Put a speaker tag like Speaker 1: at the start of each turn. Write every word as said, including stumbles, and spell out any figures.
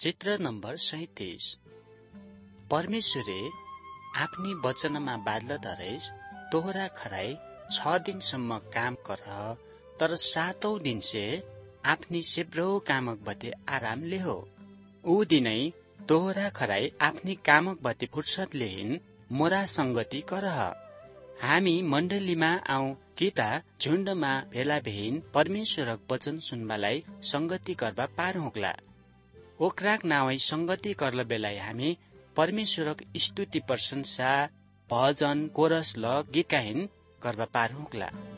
Speaker 1: चित्र नम्बर सैतिस। परमेश्वरले आफ्नी वचनमा बादलत हरेस तोहरा खराई छ दिनसम्म काम कर, तर सातौं दिन से आफ्नी सेब्रो कामक बते आराम ले हो। ऊ दिनै तोहरा खराई आफ्नी कामक बते फुर्सद लेहिन मोरा संगति करह। हामी मण्डलीमा आउँ कि ता झुण्डमा भेला भेइन परमेश्वरक वचन सुन्बालाई संगति करबा पार होक्ला। ओक्राक नावै संगति करल बेलाई हामी परमेश्वरक स्तुति प्रशंसा भजन कोरस ल गीत गायन करबा पार होक्ला।